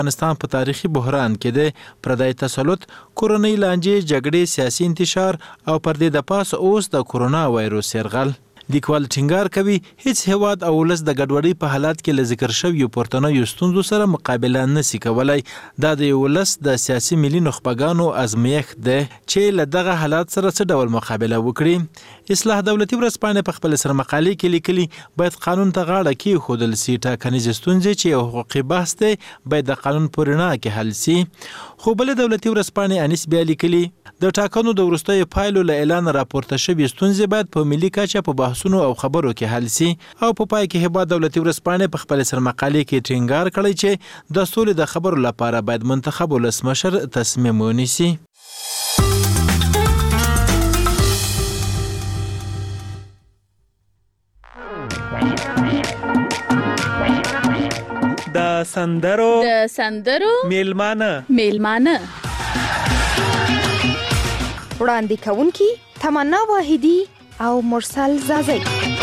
افغانستان په تاریخي بحران کې د پردی تسلط، کورنۍ لانجې، جګړې، سیاسي انتشار او پر دې د پاس اوس د کورونا وایروس یرغل. لیکوال ټینګار کوي هیڅ هیواد او ولس د ګډوډۍ په حالات کې له ذکر شویو پورتنیو ستونزو سره مقابله نشي کولای. دا د ولس د سیاسي ملي نخبګانو ازمایښت دی چې له دغه حالات سره څه ډول مقابله وکړي. اصلاح دولتي ورځپاڼې په خپل سرمقالې کې لیکلي باید قانون ته غاړه کېښودل سي. ټاکنیزې ستونزې چې یو حقوقي بحث دی باید د قانون په رڼا کې حل سي. خو بلې دولتي ورځپاڼې انیس بیا لیکلي د ټاکنو د وروستیو پایلو له اعلان راپورته شوي ستونزې باید په ملي کچه په بحثونو او خبرو کې حل سي. او په پای کې هیواد دولتي ورځپاڼې په خپل سرمقالې کې ټینګار کړی چې د سولې د خبرو لپاره باید منتخب ولسمشر تصمیم ونیسي. د سندرو میلمانه وړاندې کوونکي تمنا واحدی او مرسل زازی.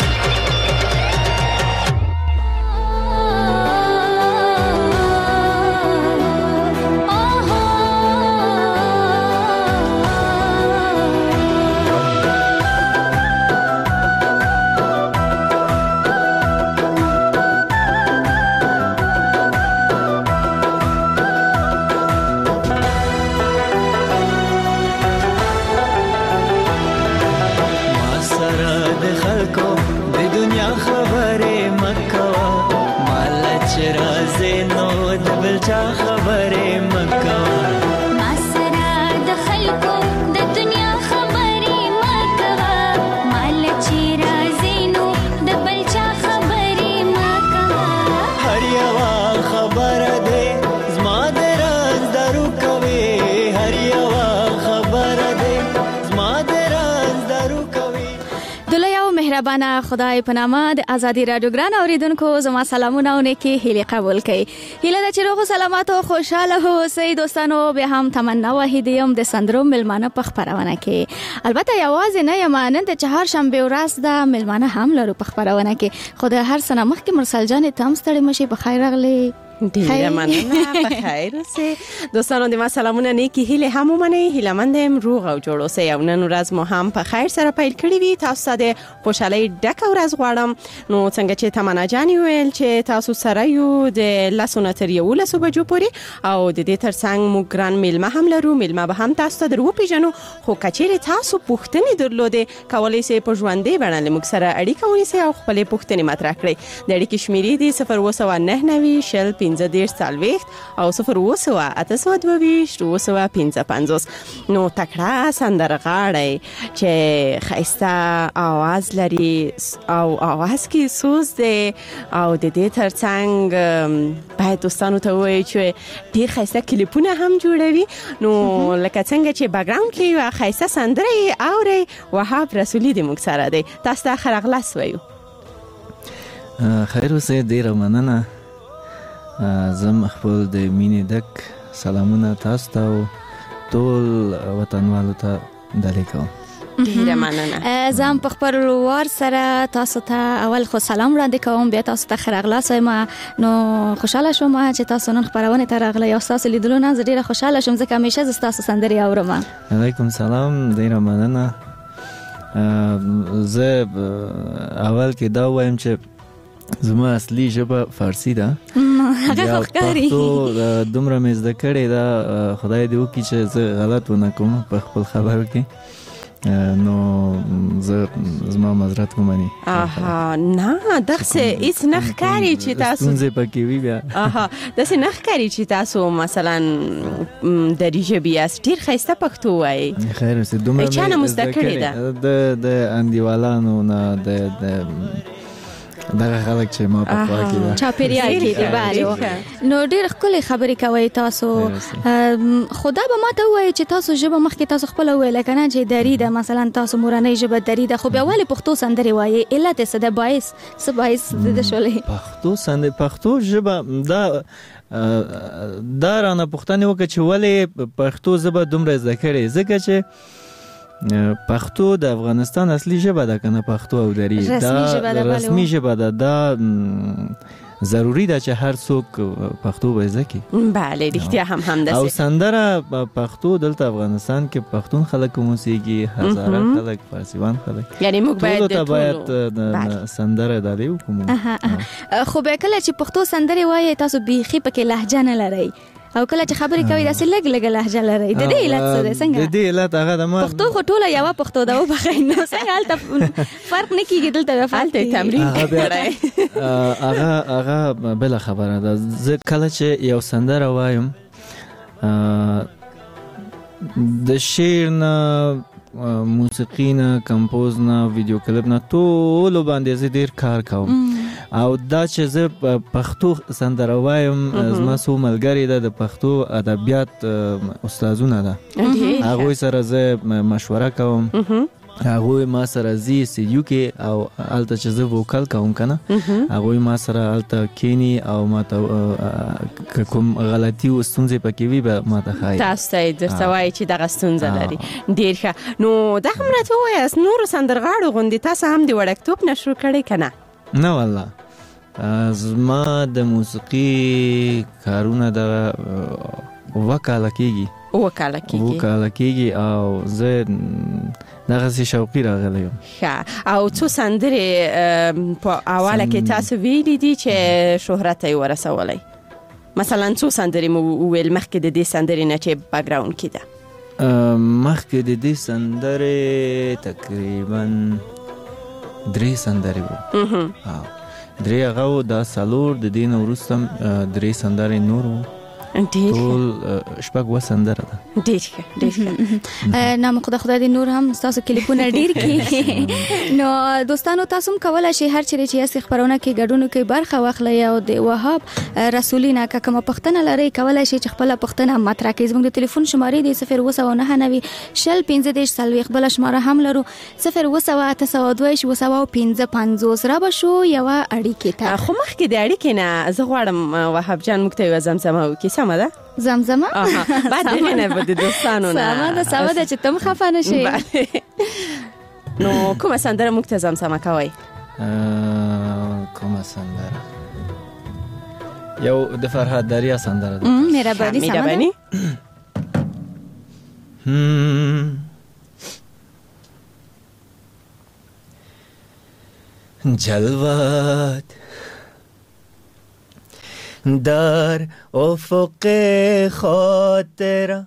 مهربانه خدای په نامه د ازادي رادیو ګران اوریدونکو زما سلامونه او نیکی هیله قبول کړئ. هیله ده چې روغ سلامات او خوشاله اوسئ دوستانو. بیا هم تمنا واحدی هم د سندرو میلمانه په خبرونه کې. البته یوازې نه یم، نن د چهارشنبه ورځ د میلمانه هم لرو په خبرونه کې. خو د هر څه مخکې مرسل جان ته هم ستړي مشي. په خیر راغلی. ډیره مننه. په خیر اوسئ دوستانو. د ما سلامونه نیکی هیله هم ومنئ. هیله مند یم روغ او جوړ اوسئ. او نن ورځ مو هم په خیر سره پیل کړی وي. تاسو ته د خوشحالۍ ډکه ورځ غواړم. نو څنګه چې تمنا جان ویل چې تاسو سره یو د 10 تر 11 بجو پورې او د دې ترڅنګ مو ګران میلمه هم لرو. میلمه به هم تاسو ته درو پیژنو. خو کچېره تاسو پوښتنې درلودې کولای شئ په ژوندۍ بڼه موږ سره اړیکه ونیسئ او خپل پوښتنې مطرح کړئ. د اړیکې شمیرې دي 02990 شل 15 40 او 02822 نو تکړه سندرغاړی چې خایسته आवाज لري او आवाज کې سوز دی او د دې ترڅنګ باید دوستانو ته وایي چې ډیر خایسته کلیپونه هم جوړوي. نو لکه څنګه چې بیکګراوند کې یو خایسته سندره اوري وهاب رسولي د موږ سره دی. تاسو ته خرغلاس وایو. خیر اوسئ. ډیره مننه. زم خپل د مینې ډک سلامونه تاسو ته او ټول وطنوالو ته ډالۍ کوم. ډیره مننه. زم په خپل وروار سره تاسو ته اول خو سلام وړاندې کوم، بیا تاسو ته خرغلاس وایم. نو خوشاله شوم چې تاسو نن خبرونه ته راغلی او تاسو لیدلو نه ډیره خوشاله شوم ځکه همیشه ز تاسو سندري اورم. علیکم سلام. ډیره مننه. زه اول کې دا وایم چې زما اصلي ژبه فارسی ده. هغه ښکاري. پښتو دومره مې زده کړې ده. خدای دې وکړي چې زه غلط ونه کوم په خپل خبرو کې. نو زما معذرت ومني. نه دغه هیڅ نه ښکاري چې تاسو څنګه پکې وی بیا. دغه نه ښکاري چې تاسو مثلا د ریجبی اس ډیر خسته پښتو وایي. خیر اوسه. دومره مې زده کړې ده د اندیوالانو نه د دغه خلک چې ما په خوا کې چاپیریال کې دی. بله نو ډېر ښکلې خبرې کوي تاسو. خدا به ما ته ووایي چې تاسو ژبه مخکې تاسو خپله وویله که نه چې دري ده، مثلا تاسو مورنۍ ژبه دري ده، خو بیا ولې پښتو سندرې وایي؟ علت یې څه ده؟ باعث څه باعث د شولې پښتو ژبه دا رانه پوښتنې وکړه چې ولې پښتو ژبه دومره زده کړې؟ ځکه چې پښتو د افغانستان اصلي ژبه ده کنه. پښتو او دري دا رسمي ژبه ده. دا ضروری ده چې هر څوک پښتو به زده کړي. بله رښتیا هم همداسې. او سندره پښتو دلته افغانستان کې پښتون خلک موسیقي، هزاره خلک، فارسیوان خلک، یعنی موږ باید سندره د دې وکړو. خو به کله چې پښتو سندره وایي تاسو بیخي پکې لهجه نه لرئ او کله چې خبرې کوي داسې لږ لهجه لرئ. د دې علت څه دی؟ څنګه د دې علت هغه د ما پښتو خو ټوله یوه پښتو ده وبخئ نو څنګه هلته فرق نه کیږي؟ دلته فرق تمرین کړی هغه بله خبره ده. زه کله چې یو سندره وایم د شعر نه، موسیقي نه، کمپوز نه، ویډیو کلیپ نه، ټولو باندې زه ډېر کار کوم. او دا چې زه پښتو سندره وایم زما څو ملګري ده د پښتو ادبیات استادونه ده، هغوی سره زه مشوره کوم. هغوی ما سره زی استودیو کې او هلته چې زه ووکل کوم که نه، هغوی ما سره هلته کینی او ما ته کوم غلطي او ستونزې پکې وي به ما ته ښایي، تاسو ته درته وایي چې دغه ستونزه لري. ډېر ښه. نو دا هم راته ووایاست نورو سندرغاړو غوندې تاسو هم د وړکتوب نه شروع کړی که نه؟ نه والله، زما د موسیقي کارونه د 2 کاله کېږي. 2 کاله کېږي او زه دغسې شوقي راغلی یم. ښه. او څو سندرې په اوله کې تاسو ویلي دي چې شهرت یې ورسولی؟ مثلا څو سندرې مو وویل مخکې د دې سندرې نه چې بکګراوند کې ده؟ مخکې د دې سندرې تقریبا 3 سندرې وو. 3 هغه وو، دا 4 د دې نه وروسته 3 سندرې نور وو. ټول 6 سندره ده. ډېر ښه. نام خدای دې نور هم ستاسو کلیپونه ډېر کړي. نو دوستانو تاسو هم کولی شئ هر چیرې چې یاست خپرونه کې ګډون کې برخه واخلئ او د وهاب رسولي نه که کومه پوښتنه لرئ کولی شئ چې خپله پوښتنه مطرح کړئ. زموږ د تلیفون شمارې دی 02990 شل 15 بله شماره هم لرو 02802 را به شو یوه اړیکې ته. خو مخکې د اړیکې نه زه غواړم وهاب جان موږ ته یوه زمزمه وکړي. سمه ده؟ زمزمه؟ بعد دغې نه به د دوستانو نه سمه ده چې ته هم خفه نه شئ. نو کومه سندره موږ ته زمزمه کوئ؟ کومه سندره؟ یو د فرهاد دریا سندره ده. مهرباني. سمه ده. جلوات در افق خاطر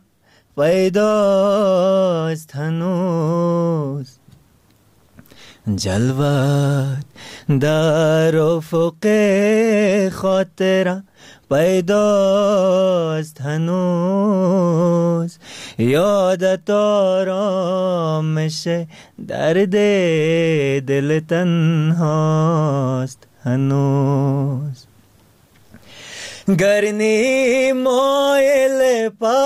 پیداست هنوز، جلوت در افق خاطر پیداست هنوز، یادت آرامش درد دل تنهاست هنوز، گرنی مایل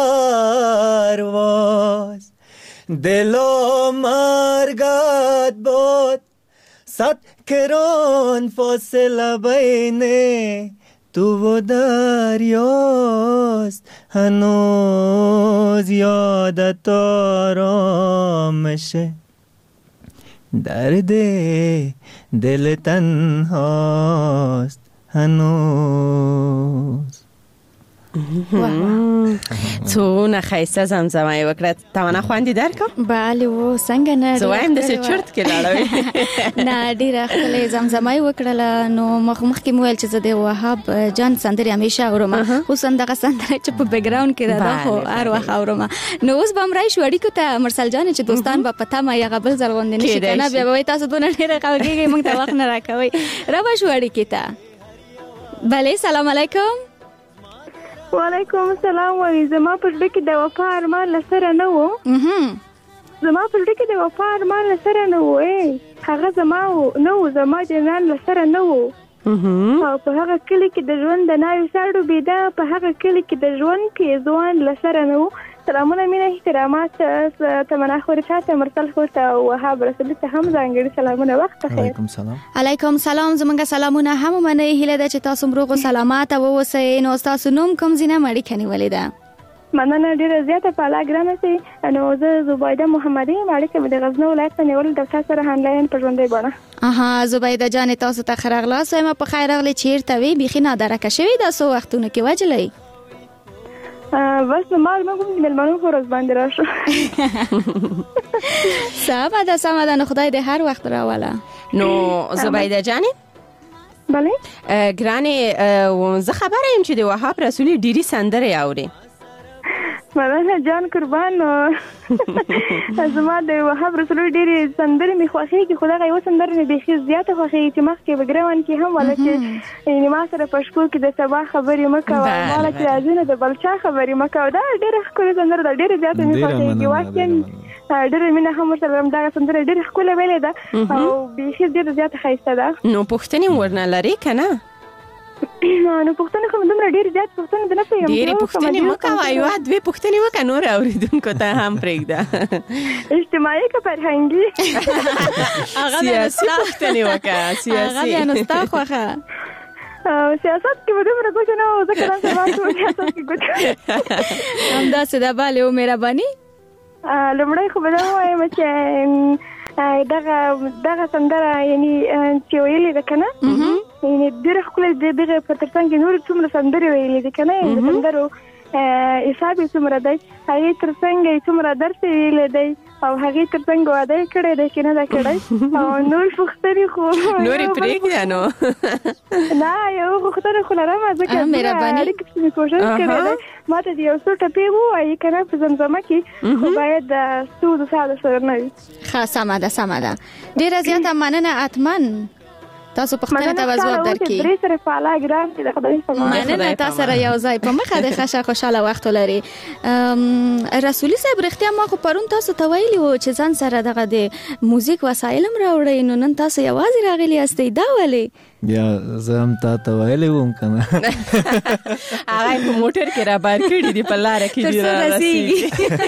پرواز دل و مرگت بود، صد کران فاصله بین تو و دریاست هنوز، یادت آرامش درد دل تنهاست هنوز. څونه ښایسته زمزمه یې وکړه. تمنا خوندې درکړم؟ بله و څنګه نه، زه وایم داسې چرت کې لاړوي. نه ډېره ښکلې زمزمه یې وکړله. نو مخکې مو ویل چې زه د وهاب جان سندرې همیشه اورم، خصوصا دغه سندره چې په بیکګراوند کې ده دا خو هر وخت اورم. نو اوس به هم راشو اړیکو ته مرسل جانې چې دوستان به په تمه یغه بل ځل غوندې نه شي که نه بیا به وایي تاسو دونه ډېره غږېږئ موږ ته وخت نه راکوئ. را به شو اړیکې ته. بله سلام علیکم. وعلیکم السلام. وایي زما په زړه کې د وفا ارمان له سره نه و، زما په زړه کې د وفا ارمان له سره نه و، هغه زما نه و، زما جنان له سره نه و، او په هغه کلي کې د ژوند د ناوې سر ډوبېده، په هغه کلي کې د ژوند کې ځوان له سره نه و. سلامونه، مینه، احترامات تمنا خوري ته، مرسل خور ته، وهاب رسولي ته هم ځانګړي سلامونه. وخت بخیر. علیکم سلام. علیکم سلام. زمونږ سلامونه هم ومنئ. هیله ده چې تاسو روغ او سلامات اوسئ. نو تاسو نوم کوم ځای نه اړیکه نیولې ده؟ مننه ډیره زیاته په الله ګرانه سي. نو زه زبیده محمدي مالک مې د غزنو ولایت نه نیول د تاسو سره آنلاین په ژوندۍ بڼه. زبیده جان تاسو ته ښه راغلاست. وایم په خیر راغلی. چیرته وی بيخي نادرکه شوي د سو وختونه کې وجلې؟ بس مال موږ ملمنو خورز باندې راشو. سمه ده. نو خدای دې هر وخت راوله. نو زبیده جان بله ګرانې زه خبره یم چې د وهاب رسولي ډيري سندرې اوري. مننه جان قربان. زما د وهاب رسولي ډيري سندرې مې خوښېږي خو دغه یو سندره مې بیخي زیاته خوښېږي چې مخکې بګراوند کې هم ولا چې یعنې ما سره په شپو کې د سبا خبرې مه کوه ماله چې راځي نه د بل چا خبرې مه کوه. دا ډېره ښکلې سندره ده. ډېره زیاته مې خوښېږي. واقعا ډېره مینه هم ورسره لرم. دغه سندره ډېره ښکلې ویلې ده او بیخي ډېره زیاته ښایسته ده. نو پوښتنې ورنه لرې که نه؟ نو پوښتنې خو دومره ډېرې زیات پوښتنې د نه پوهېږم. ډېرې پوښتنې مه کوه. یوه دوې پوښتنې وکړه نور اورېدونکو ته هم پرېږده. اجتماعي که فرهنګي؟ سیاسي پوښتنې وکړه. هغه بیا نو ستا خوښه. سیاست کې به دومره ګوته نه وه ځکه نن سبا سیاست کې ګوته همداسې ده. بله او مهرباني. لومړی خو به دا ووایم چې دغه سندره یعنې چې ویلې ده که نه یعنې ډېره ښکلې د دغه په تر څنګ کې نورې څومره سندرې ویلې دي که نه د سندرو حساب یې څومره دی هغې تر څنګ یې څومره درس یې ویلی دی او هغې تر څنګ واده یې کړی دی که نه ده کړی او نور پوښتنې خو نورې پرېږده نو نه یو پوښتنه خو لرمه ځکه اړیکې پسې مې کوشش کړی دی ما ته د یو څو ټپې ووایي که نه په زمزمه کې خو باید ستونزو ساده سره نه وي. ښه سمه ده. ډېره زیاته مننه. اتمن تاسو پوښتنې ته ځواب درکړي. درې سره په الله ګران دي. خدای په امان. مننه تاسو سره یو ځای په مخه د خوشاله وخت ولري. رسولي صاحب رښتیا ما خو پرون تاسو ته ویلي وو چې ځان سره دغه د موزیک وسایل هم راوړئ نو نن تاسو یوازې راغلي یاستئ. دا ولې؟ بیا زه هم تا ته ویلی وم که نه هغه په موټر کې رابار کړي دي په لاره کې دي رارسېږي.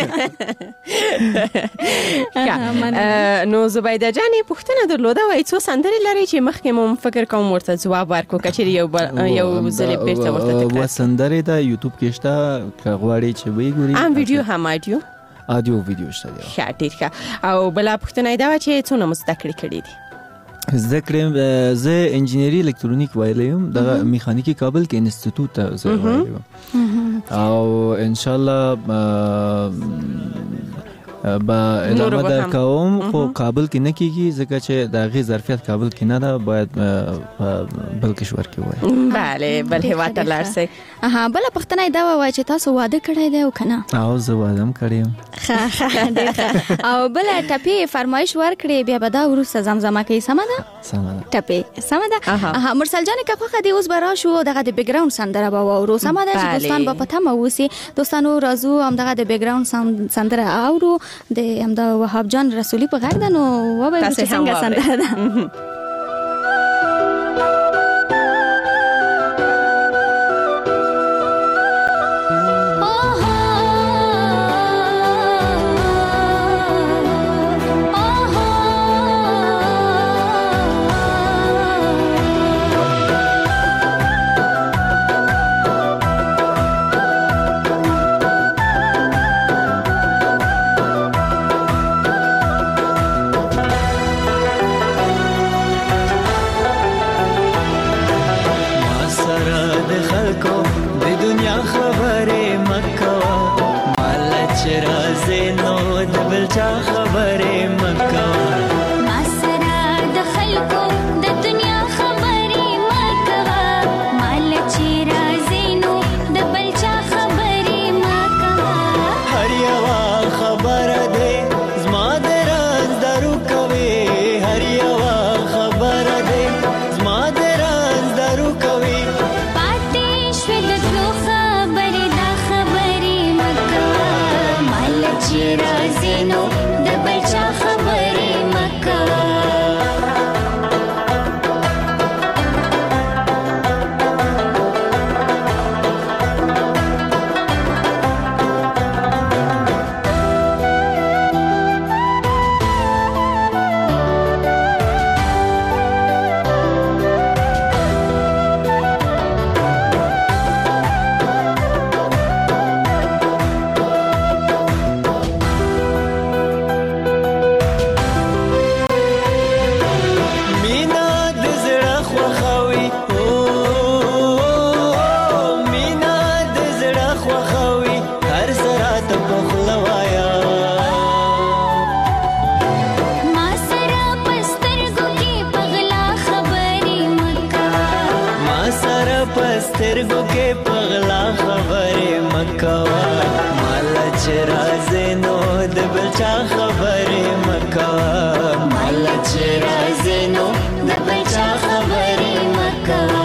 نو زبیده جانې پوښتنه درلوده وایي څو سندرې لرئ چې مخکې مو فکر کوم ورته ځواب ورکړو که چېرې یو ځلې بېرته ورته تکرار سندرې ده یوټیوب کې شته که غواړئ چې ویې ګورئ. هم ویډیو هم آډیو ویډیو شته دی. ښه ډېر ښه. او بله پوښتنه یې دا وه چې څونه مو زده کړې کړي دي؟ زده کړې زه انجینري الکترونیک ویلی یم دغه میخانیکي کابل کې انسټیټوټ ته زه ویلی یم او انشاءالله با ادامه در کوم خو کابل کې نه کېږي ځکه چې د هغې ظرفیت کابل کې نه ده باید بل کشور کې وای. بله بل هېواد ته لاړ شئ. بله پوښتنه یې دا ووایه چې تاسو واده کړی دی او که نه؟ او زه واده هم کړی یم. ښه ډېر ښه. او بله ټپې فرمایش ورکړې بیا به دا وروسته زمزمه کوي. سمه ده؟ ټپې سمه ده. مرسل جانې که خوښه دې اوس به راشو دغه د بیکګراوند سندره به واورو. سمه ده چې دوستان به په تمه اوسي. دوستانو راځو همدغه د بیکګراوند سندره اورو د همدا وهاب جان رسولي په غږ ده. نو ووایو چې څنګه سندره ده. Razino سترګو کې پغلا خبرې مکوا مال چې رازنو د بچا خبرې مکوا مال چې رازنو د بچا خبرې مکوا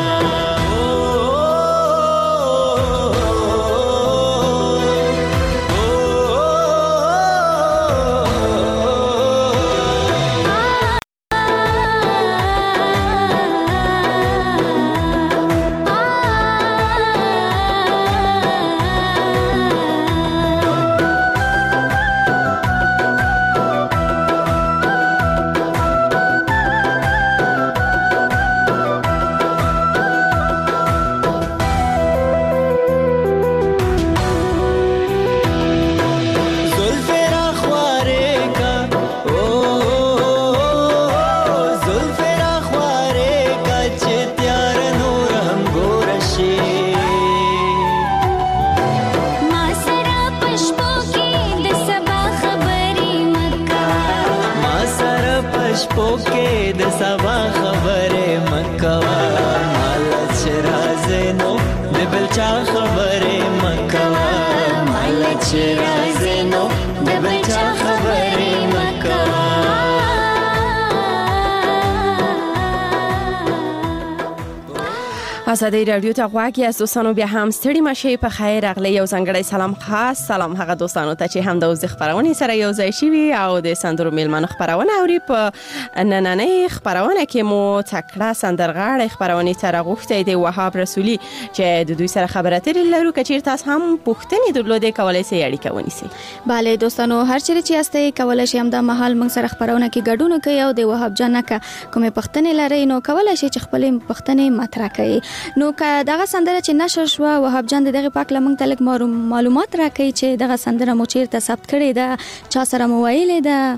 آزادی رادیو ته غواړي از دوستانو بیا هم ستړي مشه په خیر اغلی یو ځانګړی سلام خاص سلام هغه دوستانو ته چې هم د اوس خبرونه سره یو ځای شي او د سندرو میلمنو خبرونه اوري په نننۍ خبرونه کې مو تکړه سندرغاړي خبرونه تر غوښتي دی وهاب رسولي چې د دوی سره خبرې ترې لرو کچیر تاسو هم پوښتنې درلودې کولای شئ اړیکه ونیسئ. bale دوستانو هر چیرې چې یاستئ کولای شئ هم د محل موږ سره خبرونه کې ګډون کوي او د وهاب جان کا کومه پوښتنې لري نو کولای شئ چې خپل پوښتنې مطرح کړئ. نو که دغه سندره چې نشر شو وهاب جان دغه پاک لمنګ تلک معلومات راکړي چې دغه سندره مو چیرته ثبت کړي ده چا سره مو ویلې ده.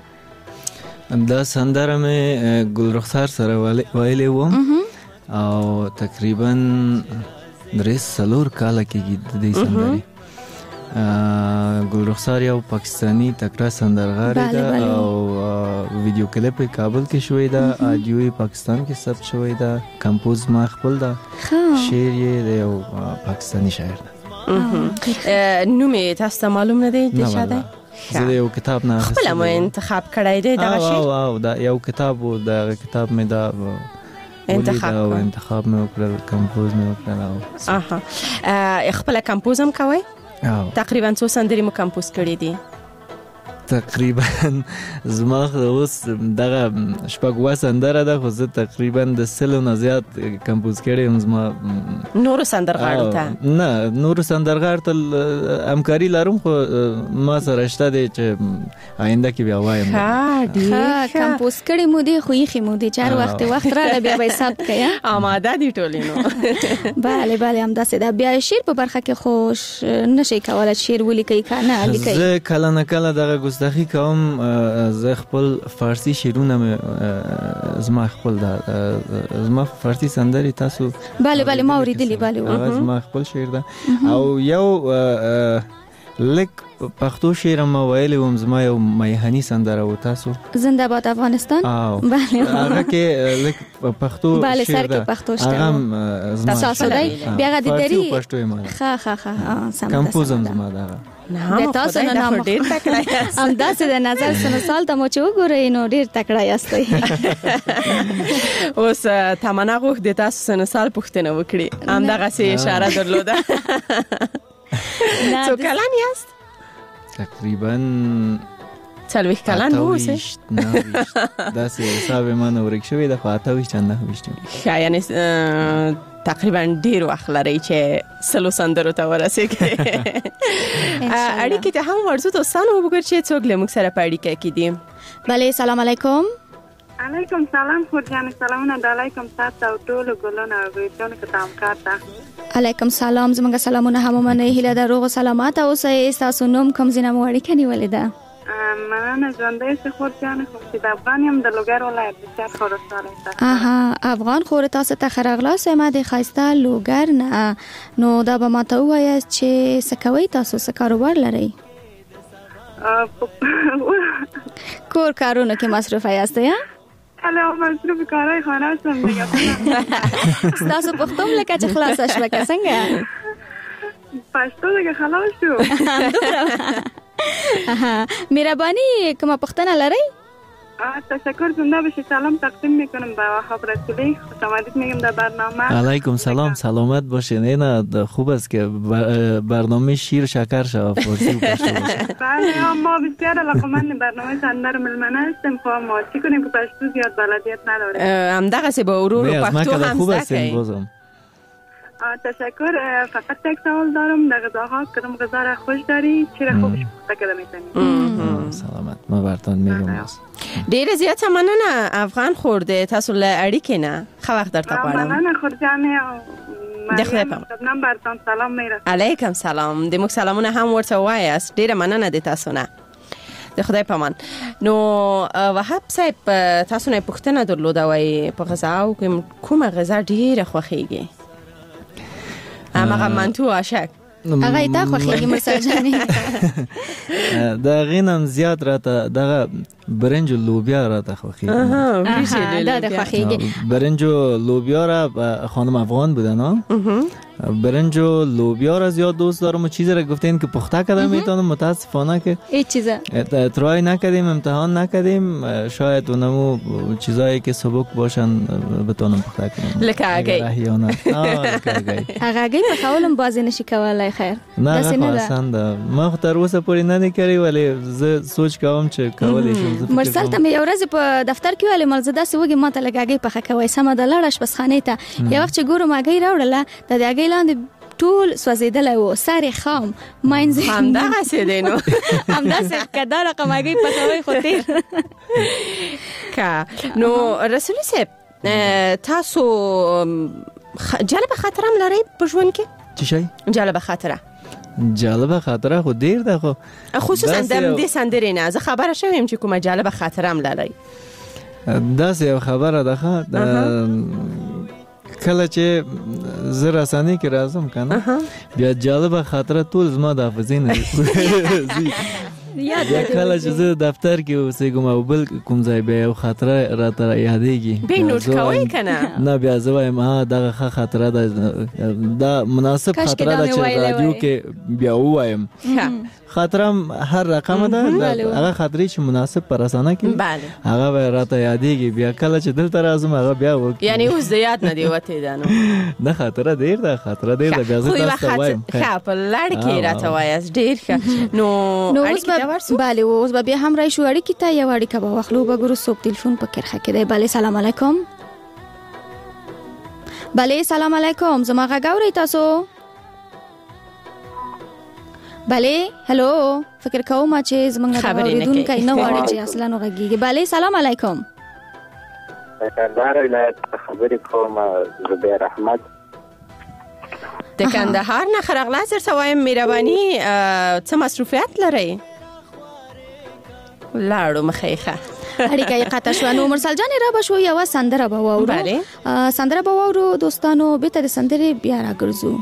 دا سندره مې ګل رخسار سره ویلې وم او تقریبا 3 کال کېږي د دې سندرې. ګل رخسار یو پاکستانی تکړه سندرغاړی ده او ویډیو کلیپ کابل کې شوی ده اډیو پاکستان کې ثبت شوی ده کمپوز ما خپل ده شعر یې د یو پاکستانی شاعر ده. نو مې تاسو معلوم نه دی د شاده زه یو کتاب نه خپل مو انتخاب کړی دی دغه شی او دا یو کتاب و دا کتاب مې دا انتخاب مې وکړل کمپوز مې وکړل. خپل کمپوز هم کوي تقریبا څو سندرې مو کمپوز کړې دي؟ تقریبا زما اوس دغه شپږ سندره ده خو زه تقریبا د 100 نه زیات کمپوز کړی یم. زما نور سندرغاړو ته نه نور سندرغاړو ته همکاري لرم خو ما سره شته دی چې آینده کې بیا وایم. کمپوز کړی مو دی خو یې مو دی چار وخت را بیا به حساب کیا آماده دي ټولینو. bale هم داسې دا بیا شعر په برخه کې خوش نشي کولای شعر ولیکي کنه لیکي. زه کله نه کله دغه ګستاخی کوم. زه خپل فارسی شعرونه زما خپل زما فارسی سندرې تاسو bale ما اوریدلی bale زما خپل شعر ده او یو لک پښتو شعر ما ویلی وم زما یو میهنی سندره و تاسو زنده باد افغانستان bale هغه کې لک پښتو شعر ده هغه تاسو دی بیا غدي دري ښه کمپوزم زما ده نه تاسو نه نام ډیر تکړه یاست ام داسې د نظر سنوسال ته مو چې وګورئ نو ډیر تکړه یاست. اوس تمنا غوښ د تاسو سنوسال پوښتنه وکړي ام دغه سي اشاره درلوده. څو کلن یاست؟ تقریبا 40 کلن ووسه داسې حساب ما نه ورک شوی د 28 نه وشته یعنی تقریبا ډیر وخت لري چې سلو سندرو ته ورسېږي. اړیکې ته هم ورزو دوستانو وګورئ چې څوک له موږ سره په اړیکه کې دي. bale سلام علیکم. علیکم سلام خورجان سلامونه علیکم تاسو او ټول ګلونه ویډیو کې تام کارته. علیکم سلام زموږ سلامونه هم منه هله د روغ سلامات او تاسو نوم کوم زینه مو اړیکه نیولې ده؟ مننه ژوندۍ سه خورجان خو چې د افغان یم د لوګر ولایت د چار خورستانه ته. افغان خور تاسو ته خرغلا سم د خاصه لوګر نه نو دا به ماته وایي چې سکوي تاسو څه کاروبار لرئ؟ کور کارونه کې مصروف یاست یا؟ حالا مصروف کارهای خانه هستم دیگه. تاسو پختم لکه چې خلاصش وکړه څنګه؟ پښتو دیگه خلاص شو. مهرباني کومه پښتنه لرئ؟ تشکر زنده باشی. سلام تقدیم میکنم به وهاب رسولی. خوش آمدید میگم در برنامه. علیکم سلام، سلامت باشین. نه خوب است که برنامه شیر شکر شود فارسی و پشتو باشه. بله ما بسیار علاقمند برنامه سندر ملمنه هستیم. خب ما چی کنیم که پشتو زیاد بلدیت نداره. هم دقیقه سی با ورور و پشتو هم زده. تشکر. فقط یک سوال دارم. در غذاها کدام غذا را خوش داری؟ چی را خوبش پخته کرده میتونی؟ سلامت. ما براتون میگم. ډیر زیات مننه. افغان خورده تاسو له اړیکې نه ښه وخت درته غواړم. مننه خورجانې او مریم شبنم برتان سلام میرسه. علیکم سلام. د موږ سلامونه هم ورته وایاست. ډیره مننه د تاسو نه. د خدای پامان. نو وهاب صاحب تاسو نه پوښتنه درلوده وای په غذاو کې کومه غذا ډیره خوښیږي؟ هغه منتو عاشق هغه تا خوښیږي مرسل جانې؟ دا غینم زیات راته دغه برنج و لوبیا راته خوښیږي. دا خوښیږي. برنج و لوبیا را خانم افغان بودن ها. برنج و لوبیا را زیاد دوست دارم و چیزی را گفتین که پخته کردم میتونم. متاسفانه که هیچ چیزا ترای نکردیم، امتحان نکردیم. شاید اونمو چیزایی که سبک باشن بتونم پخته کنم. لکه اگی اگی پخولم بازی نشی کولای خیر. نه خواستند ما خو تر اوسه پورې نه کړی ولی زه سوچ کوم چې کولای شم. مرسل ته یو ورځ په دفتر کې ولی مل زده سوګي ماته لګاګي پخه کوي سم د لړش بس خانه ته یو وخت چې ګورم اگی راوړله د اگی لاندې ټول سوځیدل و سر خام ماینز هم دغه سیدینو هم داسې کدا رقم اگی پخوي خو تیر کا نو رسول صاحب تاسو جالب خاطره هم لرئ په ژوند کې؟ چی شي؟ جالب خاطره. جالب خاطره خو ډیر ده خو خصوصا د دې سندرې نه زه خبره شوم چې کومه جالب خاطره هم لرئ. داسې یو خبره ده کله چې زه رسانې کې راځم کنه بیا جالب خاطره ټول زما د حافظې نه بیا کله چې زه دفتر کې اوسېږم او بل کوم ځای بیا یو خاطره راته یادېږي بیا نوټ کوئ کنه؟ نه بیا زه وایم دغه ښه خاطره ده دا مناسب خاطره ده چې رادیو کې بیا ووایم. خاطرم هر رقم ده هغه خاطرې چې مناسب پر رسانه کې هغه راته یادېږي. بیا کله چې دلته راځم هغه بیا وکړم. یعنی اوس د یاد نه دی وتی ده. نو نه خاطره ډیر ده بیا زه تاسو ته وایم. ښه په لړ کې راته وایاست ډیر ښه. نو بله اوس به بیا هم راشو اړیکې ته یو اړیکه به واخلو. به ګورو صوب تلیفون په کرخه کې دی. بله سلام علیکم. بله سلام علیکم. زما غږ اورئ تاسو؟ بله هلو فکر کوم چې زمونږ د اوریدونکو نه غواړي چې اصلا نو غږیږي. بله سلام علیکم. کندهار ولایت خبرې کوم زبیر احمد. د کندهار نه خرغلا سر سوایم مهرباني څه مصروفیت لرئ؟ لاړو مخیخه اړیکه قطع شو. نو مرسل جان را بشو یو سندره به واورو. بله سندره به واورو دوستانو. به تر سندره بیا راګرځو.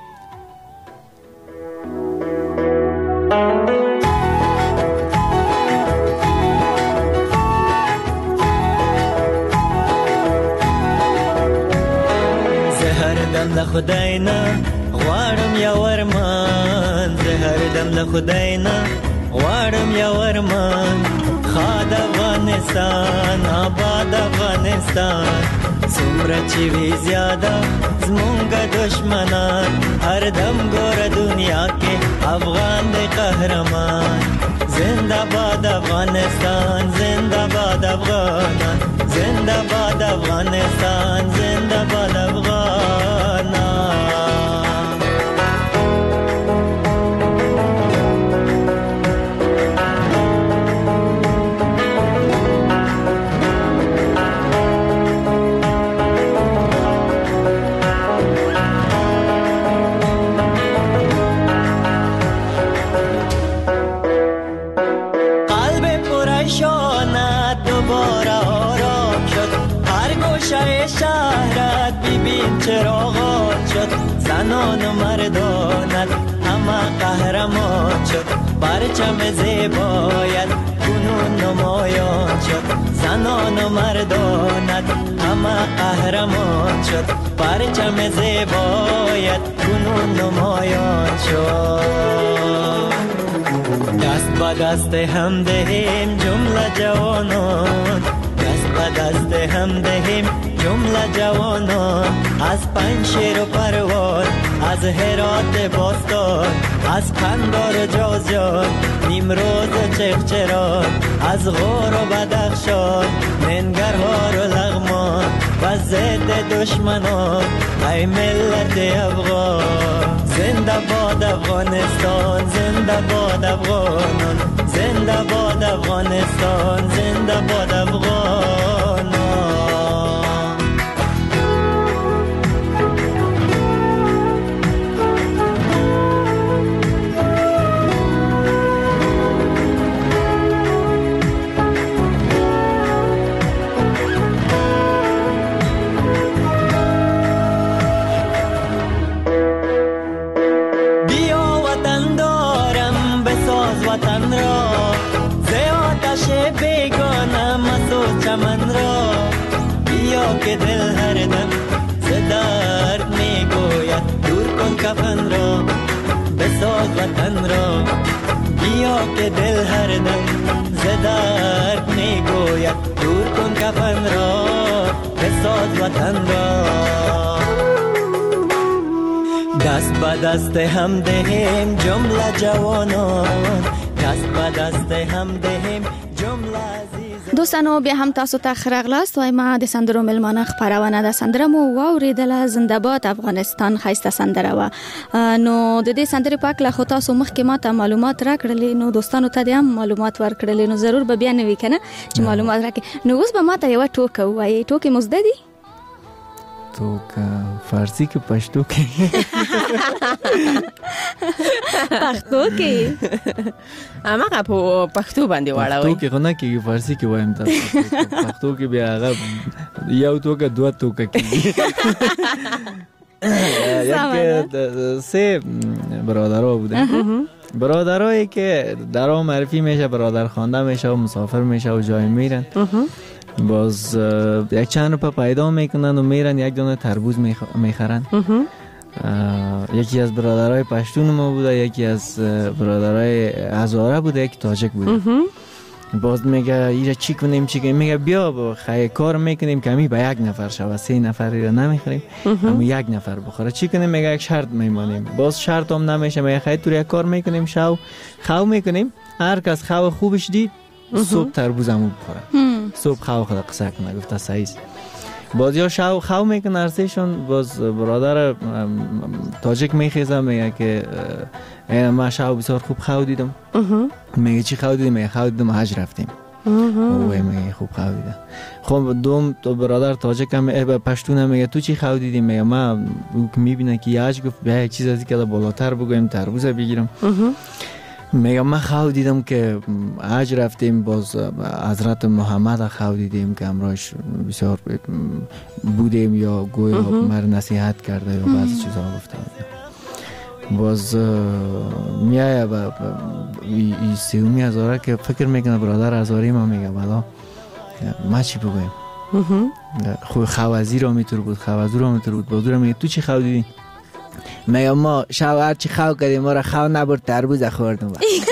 دم له خدای نه غواړم یو ارمان. زه هر دم له خدای نه غواړم یو ارمان. خاد افغانستان آباد افغانستان څومره چې وی زیاده زمونږ دشمنان. هر دم ګوره دنیا کې افغان دی قهرمان. زنده باد افغانستان زنده باد افغانان. زنده باد افغانستان زنده باد افغانان. شهرت ببین چراغات شد. زنان و مردانت همه قهرمان شد. پرچم زیبایت کنون نمایان شد زنان و مردانت همه قهرمان شد پرچم زیبایت کنون نمایان شد دست به دست هم دهیم جمله جوانان دست به دست هم دهیم جمله جوانان از پنشیر و پروان از هرات باستان از قندار و جوزجان نیمروز و چغچران از غور و بدخشان ننگرهار و لغمان و ضد دشمنان ای ملت افغان زنده باد افغانستان زنده باد افغانان زنده باد افغانستان زنده باد افغانان وطن را ز آتش بیگانه مسوز چمن را بیا که دل هر دم ز درد می گوید دور کن کفن را بساز وطن را بیا که دل هر دم ز درد می گوید دور کن کفن را بساز وطن را دست به دست هم دهیم جمله جوانان دست به دست هم دهیم جمله عزیز دوستانو بیا هم تاسو ته خراغلاست وای ما د سندرو ملمانه خبرونه د سندره مو واوریدله زنده باد افغانستان خایسته سندره و نو د دې سندرې پاک لا خو تاسو مخکې ما ته معلومات راکړلې نو دوستانو ته هم معلومات ورکړلې نو ضرور به بیا نه وی کنه چې معلومات راکې نو اوس به ما ته یو ټوکه وایي ټوکې مزده دي تو کا فارسی کې پښتو کې پښتو کې اماګه په پښتو باندې واړوي پښتو کې غو نه کې فارسی کې وایم تاسو پښتو کې بیا هغه یو توګه دوه توګه کې یکی سه برادرها بودن برادرایی که درام معرفی میشه برادر خوانده میشه و مسافر میشه و جای میرن باز یک چند روپا پیدا میکنن و میرن یک دانه تربوز میخرن یکی از برادرای پشتون ما بوده یکی از برادرای هزاره بوده یکی تاجک بوده باز میگه ایره چی کنیم میگه بیا با خیلی کار میکنیم که همی با یک نفر شود 3 نفری رو نمیخوریم اما یک نفر بخوره چی کنیم میگه یک شرط میمانیم باز شرط هم نمیشه میگه خیلی طور یک کار میکنیم خو میکنیم هر کس خو خوبش دید صبح تربوز همو بخوره صبح خو خدا قصه کنه گفته صحیح باز یا خو میکنه ارسیشون باز برادر تاجک میخیزه میگه که ما شو بسیار خوب خو دیدم میگه چی خو دیدم میگه خو دیدم حج رفتیم اوه میگه خوب خو دیدم خب دوم تو برادر تاجک هم پشتون هم میگه تو چی خو دیدی میگه ما میبینه که حج گفت بیا یک چیز از که بالاتر بگویم تربوز بگیرم میگه من خو دیدم که حج رفتیم باز حضرت محمد خو دیدیم که امراش بسیار بودیم یا گویا مر نصیحت کرده یا بعضی چیزها گفته باز میایه و ای سیومی هزاره که فکر میکنه برادر هزاری ما میگه بلا ما چی بگویم خوی خوازی را میتور بود خوازو را میتور بود بازو را میگه تو چی خو دیدی میگه ما شو هرچی خو کردیم ما را خو نبرد تربوز خوردم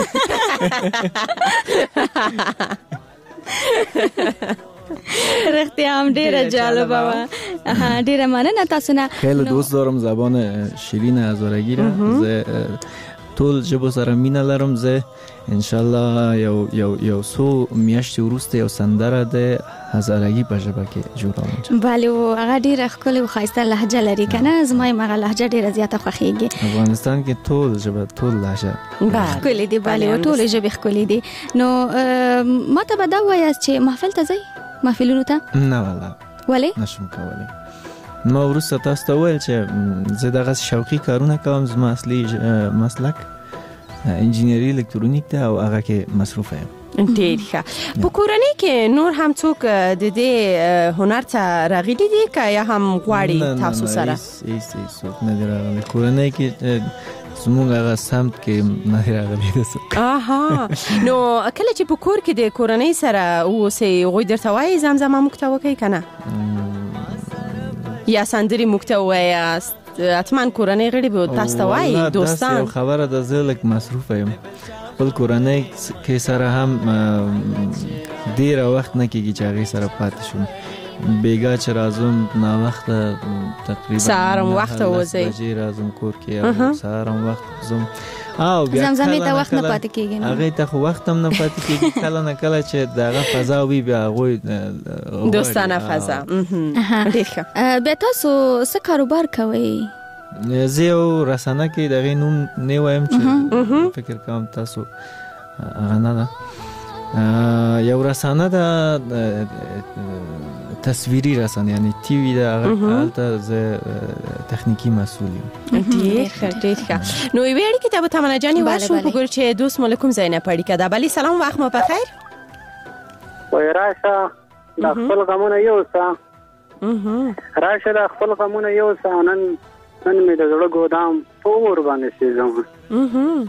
رختی هم ډیره جالبه و ډیره مننه تاسو نه خیلی دوست دارم زبان شیرین هزارگی را زه ټول ژبو سره مینه لرم زه انشالله یو سو میاشتې وروسته یو سندره د هزارگی په ژبه کې جوړوم بله او هغه ډیره ښکلې او ښایسته لهجه لري کنه زما یې هغه لهجه ډیره زیاته خوښیږي افغانستان کې ټول ژبه ټول لهجه ښکلې دي بله او ټول ژبې ښکلې دي نو ما ته به دا ووایاست چې محفل ته ځئ محفلونو ته نه والله ولې نشم کولی ما وروسته تاسو ته وویل چې زه دغه شوقي کارونه کوم زما اصلي مسلک انجینری الکترونیک ده او هغه کې مصروف یم ډیر ښه په کورنۍ کې نور هم څوک د دې هنر ته راغلي دي که یا هم غواړي تاسو سره هیڅ څوک نه دي راغلي کورنۍ کې زموږ هغه سمت کې نه راغلی ده. آها نو کله چې په کور کې د کورنۍ سره اوسئ هغوی درته وایي زمزمه موږ ته وکړئ که نه یا سندرې موږ ته ووایاست حتما کورنۍ غړي به تاسو ته وایي دوستان؟ داسې یو خبره ده زه لږ مصروفه یم خپل کورنۍ کې سره هم ډېره وخت نه کېږي چې هغې سره پاتې شم. بیګا چې راځم ناوخته تقریبا سهار هم وخته وځئ 10 بجې راځم کور کې او سهار هم وخت ځم او بیا زمزمې ته وخت نه پاتې کېږي هغې ته خو وخت هم نه پاتې کېږي کله نه کله چې دغه فضا وي بیا هغوی دوستانه فضا. ډېر ښه. بیا تاسو څه کاروبار کوئ؟ زه یو رسنه کې دغې نوم نه وایم چې فکر کوم تاسو هغه نه ده یو رسانه ده تصویری رسانه یعنی تی وی ده هلته زه تخنیکی مسئول یم. ډېر ښه. نو یوې اړیکې ته به تمنا جانې ورشو په ګور چې دوست مو له کوم ځای نه په اړیکه ده. بلې سلام وخت مو په خیر. وایي راشه د خپل غمونه یوسه راشه د خپل غمونه یوسه نن مې د زړه ګودام په اور باندې سېږم.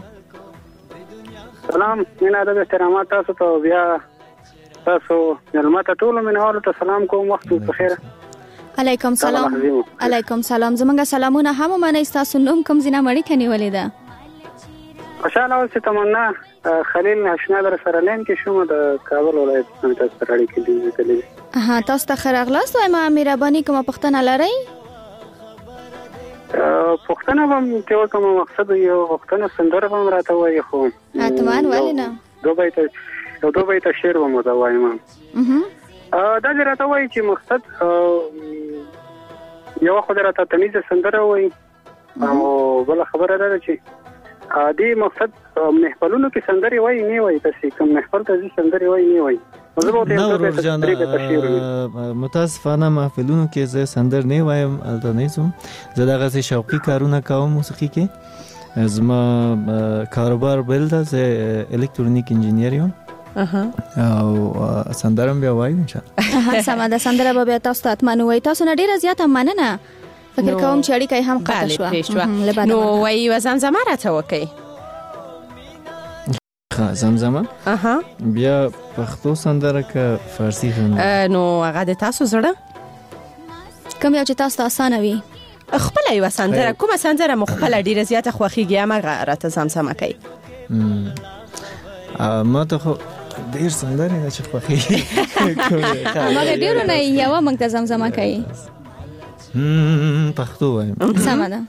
سلام مینا د احترامات تاسو ته بیا تاسو مېلمه ته ټولو مینوالو ته سلام کوم. وخت مو په خیر. علیکم سلام. علیکم سلام. زمونږ سلامونه هم ومنئ. ستاسو نوم کوم ځای نه مو اړیکه نیولې ده؟ خوشحاله اوسئ. تمنا خلیل اشنا در سره لین کې شوم د کابل ولایت څخه تاسو سره اړیکې نیولې. تاسو ته ښه راغلاست. وایم مهرباني کومه پوښتنه لرئ؟ پوښتنه به م ترې وکړم. مقصد یو پوښتنه سندره به م راته وایي خو حتما ولې نه دو بیته شعر به مو ته وایم. دا دې راته وایي چې مقصد یوه خو دې راته تمیزه سندره وایي او بله خبره دا ده چې دې مقصد محفلونو کې سندرې وایي نه وایي داسې کوم محفل ته ځي سندرې وایي نه وایي. نه ورور جانه متاسفانه محفلونو کې زه سندر نه وایم الته نه ځم. زه دغسې شوقي کارونه کوم موسیقي کې. زما کاروبار بل ده. زه الکترونیک انجینیر یم او سندرم بیا وایم انشاءالله. سمه ده. سندره به بیا تاسو ته حتما ووایي. تاسو نه ډېره زیاته مننه. فکر کوم چې اړیکه یې هم قطع شوه. نو وایي یوه زمزمه راته وکړئ. زمزمه بیا پښتو سندره که فارسی سندره؟ نو هغه د تاسو زړه کوم یو چې تاسو ته اسانه وي؟ خپله یوه سندره کومه سندره مو خپله ډېره زیاته خوښېږي همغه راته زمزمه کوي. ما ته خو ډېر سندرې ده چې خوښېږي. همغه ډېرو نه یوه موږ ته زمزمه کوي. پښتو وایم. سمه ده.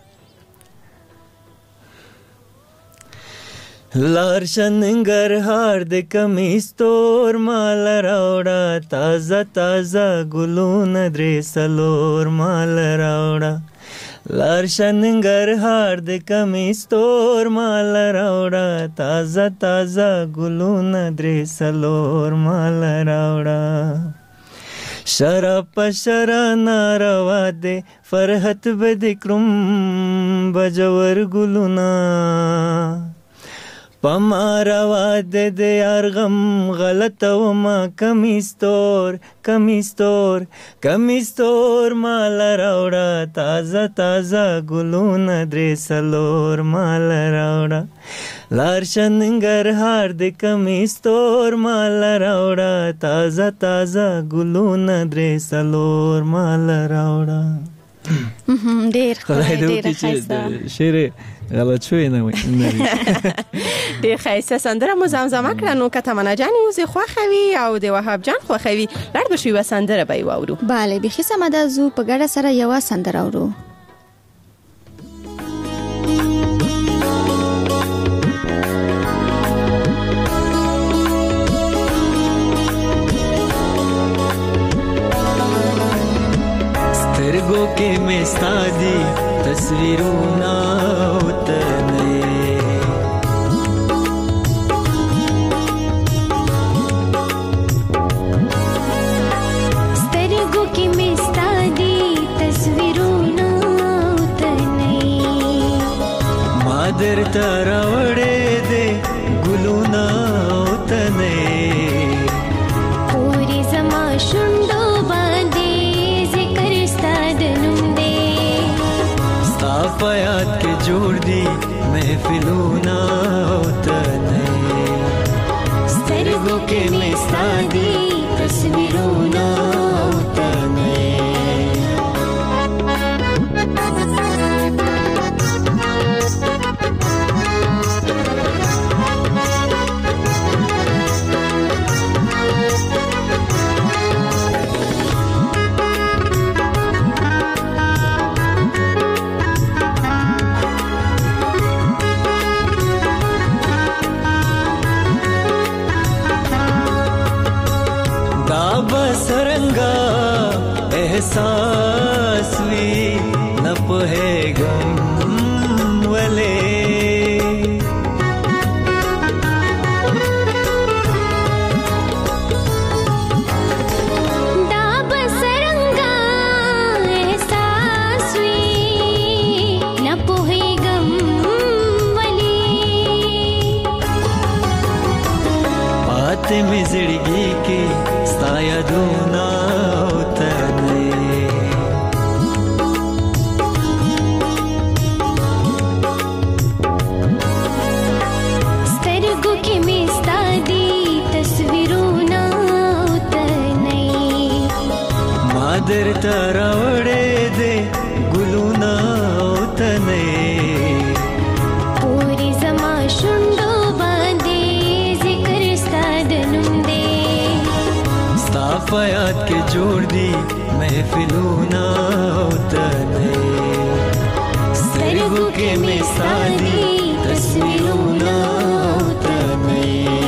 لارشه ننګرهار د کمیس تور مال راوړه تازه تازه ګلونه درې څلور مال راوړه. لارشه ننګرهار د کمیس تور مال راوړه تازه تازه ګلونه درې څلور مال راوړه. شراب په شرا ناروا دی فرحت به د کړم بجور ګلونه پماروا د یار غم غلط و ما کمیستور کمیستور کمیستور مال راوړه تازه تازه ګلونه درې څلور مال راوړه. لارشه ننګرهار د کمیستور مال راوړه تازه تازه ګلونه درې څلور مال راوړه. ډېر ډېر ښایسته شعر غلط شوی نه وي. ډېر ښایسته سندره مو زمزمه کړه. نو که تمنا جانې اوس یې خوښوي او د وهاب جان خوښوي لاړ به شو یوه سندره به یې واورو. بله بیخي سمه ده. زو په ګډه سره یوه سندره اورو. سترګو کې مې ستا دي تصویرونه وتنې سترګو کې مې ستا دي تصویرونه وتنې ما درته راوړې دې ګلونه وتنې پورې زما شونډو باندې ذکر ستا د نوم دی ستا په احساس وی نه پوهېږم ولې में जिंदगी के साया दूना उतरने स्तरगु के मिस्ता दी तस्वीरों ना उतरने मादर तरावड़े दे गुलूना उतरने पूरी जमा शुंडो फयाद के जोड़ दी महफिलों ना उतरने सरगु के मिसाली तस्वीरों ना उतरने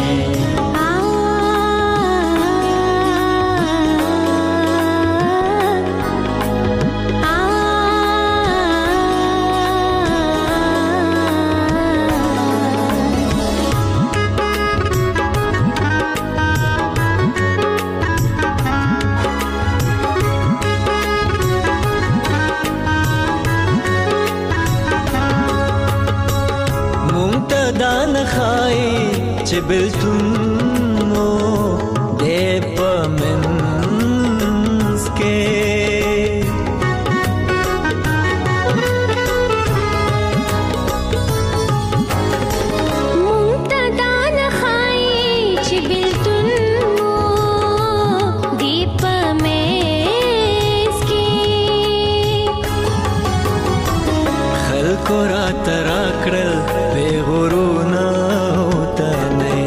دان خای چې بلتونو دې پمنس کې مونږ دان خای چې بلتونو دې پمنس کې خلکو را ترا کړل بے غرونا ہوتنے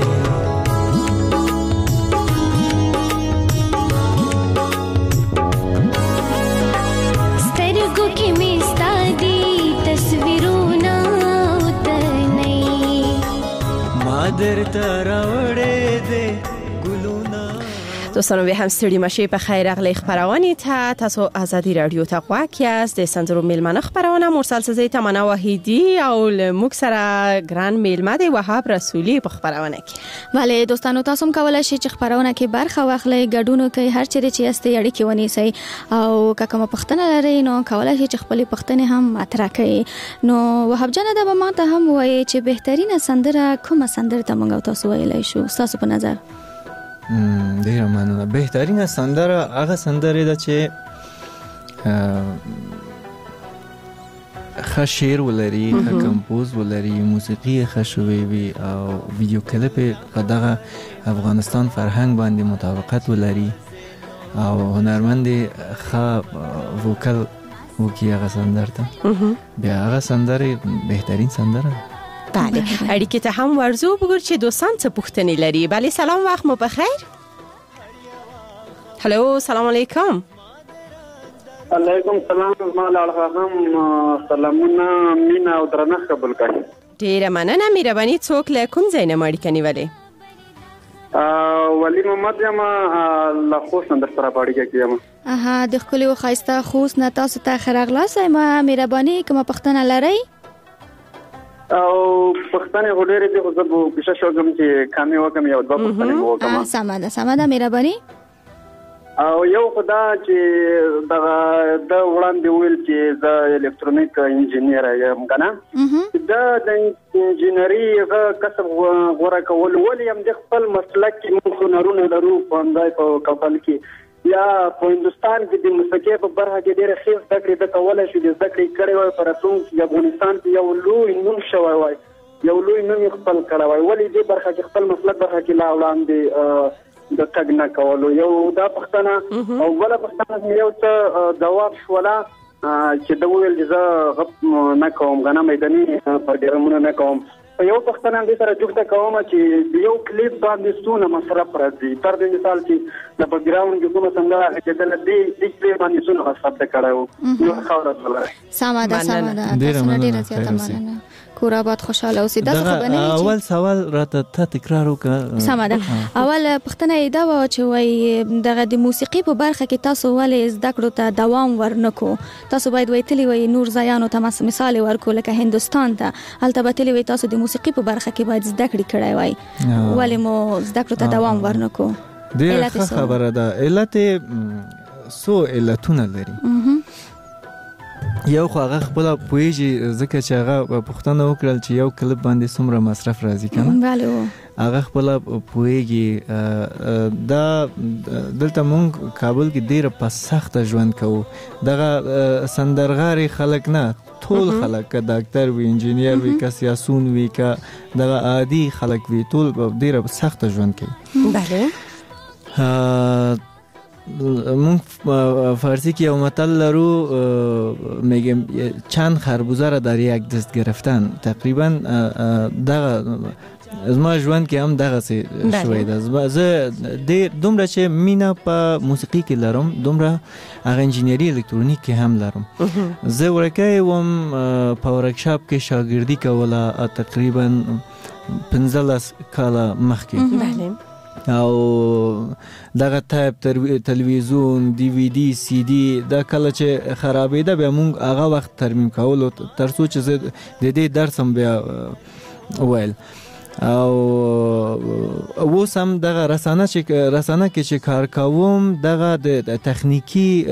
سترگو کی مستا دی تصویروں نا ہوتنے مادر تراوڑے دے گلونا. دوستانو به هم ستړي مشه په خیر اغلی خبرونه ته تاسو ازادي رادیو ته غواړئ از د سندرو میلمنه خبرونه مرسل سزي تمنا وحیدی او موږ سره ګران میلمه دی وهاب رسولی په خبرونه کې. بله دوستانو تاسو هم کولای شئ چې خبرونه کې برخه واخلئ ګډون کوي هر چیرې چې استي اړیکې ونیسئ او که کومه پوښتنه لرئ نو کولای شئ چې خپل پوښتنې هم مطرح کړئ. نو وهاب جان دا به ما ته هم وایي چې بهترینه سندره کومه سندره ته موږ تاسو ویلای شو تاسو په نظر؟ ډیره مننه. بهترینه سندره هغه سندره ده چې ښه شعر ولري، ښه کمپوز ولري، موسیقي ښه شوې وي او ویډیو کلیپ په دغه افغانستان فرهنګ باندې مطابقت ولري او هنرمند ښه وکل وکي هغه سندره ته بیا هغه سندره بهترین سندره. بله اړیکې ته هم ورزو بګور چې دوستان څه پوښتنې لري. بله سلام وخت مو بخیر. هلو سلام علیکم. علیکم سلام. مال هم سلامونه مینا او درنښت قبول کړئ. ډیره مننه. مهرباني څوک له کوم ځای نه مړی کني ولې؟ ولی محمد یم له خوست نه در سره باړیږه کیم. د خپل او خایسته خوست نه تاسو ته خراغلاس ما مهرباني کومه پوښتنه لرئ؟ او پښتنه غوډېره دي خو زه به کوشش وکم چې کامې وکم یو دوه پښتنه وکم. سمه ده مهرباني. او یو خدای چې د وړاندې ویل چې زه الکترونیک انجینیر یم کنه د انجینری کسب غوړه کول ولې هم د خپل مسلک کې موږ هنرونه لرو په اندای په کابل کې یا په هندستان کې د موسیقي په برخه کې ډېر ښه زده کړې د کولای شي د زده کړې کړې وای پر راتلونکي افغانستان کې یو لوی نوم شوی وای یو لوی نوم خپل کړی وای ولې دې برخه کې خپل مسلک برخه کې لا وړاندې د تګ نه کولو. یو دا پښتنه او بل پښتنه یو څه جواب شولا چې د ویل چې زه غپ نه کوم غنه میداني پروګرامونه نه کوم. یو پښتنه د سره جوړه کوم چې یو کلیپ باندې څونه مصرف راځي تر دې مثال چې د پروګرام کې کومه څنګه چې د دې کلیپ باندې څونه مصرف کړو نو خبره ده. سمه ده ډیره زیاته مننه. کور آباد خوشاله اوسئ. دا خو به نه اول سوال راته تکرار وکړه. سمه ده. اول پوښتنه یې دا وه چې وایي دغه د موسیقي په برخه کې تاسو ولې زده کړو ته دوام ورنکو؟ تاسو باید ویتلی وایي نور ځایانو ته مثال ورکو لکه هندوستان ته، هلته به تللی وایي تاسو د موسیقي په برخه کې باید زده کړې کړی وای، ولې مو زده کړو ته دوام ورنکو؟ ډېره ښه خبره ده. علت څو علتونه لري. یو خو هغه خپله پوهېږي ځکه چې هغه پوښتنه وکړل چې یو کلپ باندې څومره مصرف راځي که نه. بله هغه خپله پوهېږي. دا دلته مونږ کابل کې ډېره په سخته ژوند کوو. دغه سندرغاړي خلک نه، ټول خلک، که ډاکټر وي، انجینیر وي، که سیاسون وي، که دغه عادي خلک وي، ټول ډېره سخته ژوند کوي. بله. مونږ فارسی که یو متل لرو میگیم چند خربوزه را در یک دست گرفتن. تقریبا دغه زما ژوند کې هم دغه څه شوی ده. زه دومره چې مینه په موسیقي کې لرم، دومره هغه انجینری الکترونیک کې هم لرم. زه ورکی وم په ورکشاپ کې شاګردي کوله تقریبا 15 کاله مخکې. او دغه تایپ تلویزیون، دی وی دی، سی دی دا کله چې خرابېده بیا مونږ هغه وخت ترمیم کولو تر څو چې زه د دې درس هم بیا ویل. او اوس هم دغه رسانه کې چې کار کوم، دغه د تخنیکی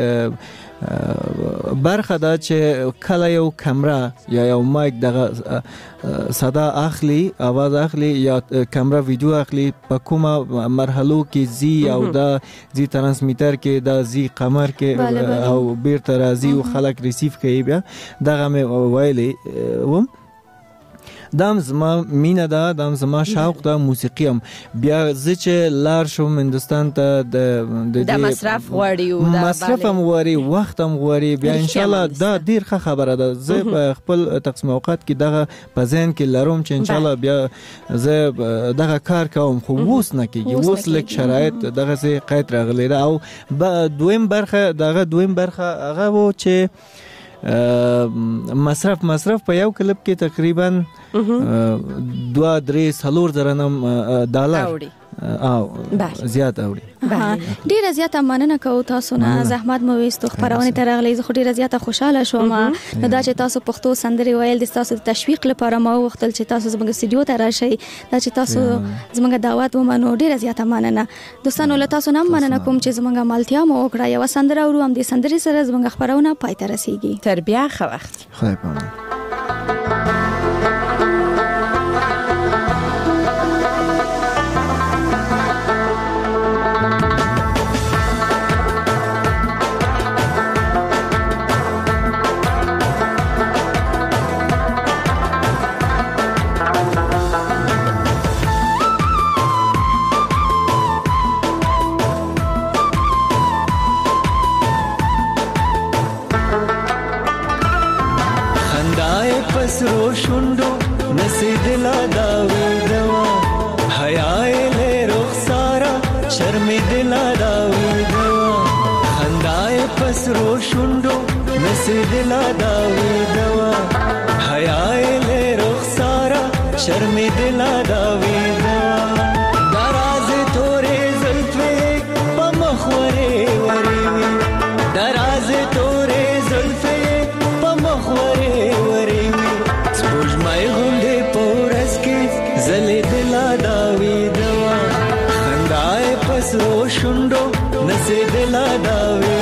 برخه دا چې کله یو کمره یا یو مایک دغه صدا اخلي، आवाज اخلي، یا کمره ویډیو اخلي، په کومه مرحلو کې زی او دا زی ترانسمیټر کې دا زی قمر کې او بیرته راځي او خلک ریسیو کوي. بیا دغه مې ویلي وم دام زما مینه ده، دام زما شوق ده موسیقی هم. بیا زه چې لار شوم هندوستان ته د مصرف غواړي، مصرف هم غواړي، وخت هم غواړي. بیا انشاءالله دا ډیر ښه خبره ده. زه په خپل تقسیم اوقات کې دغه په ذهن کې لرم چې انشاءالله بیا زه دغه کار کوم، خو اوس نه کېږي. اوس لږ شرایط دغه څه قید راغلی ده. او دویم برخه هغه و چې مصرف په یو کلپ کې تقریبا 2-3 زره $. او زیات اوړي. ډیره زیاته مننه کوم تاسو نه. زحمت مو وستو خبرونه ته راغلی. زه خو ډیره زیاته خوشاله شوم دا چې تاسو پښتو سندري ویل د تاسو د تشویق لپاره ما وختل چې تاسو زموږ استودیو ته راشئ، دا چې تاسو زموږ دعوت ومنو. ډیره زیاته مننه دوستانو. له تاسو نه مننه کوم چې زموږ مالتیا مو وکړه. یو سندره ورو هم د سندري سره زموږ خبرونه پای ته رسیږي. تر بیا ښه وخت. خدای پامان. سرو شوندو نسی دلا داوی دوا حیاء لے رخسارا شرم دلا داوی دوا خندائے پسرو شوندو نسی دلا داوی دوا حیاء لے رخسارا شرم دلا داوی دوا دراز تورے زلفے پمخورے وری دراز تورے زلفے پمخورے وری زلی دلا داوی دوا خندائے پسرو شنڈو نسی دلا داوی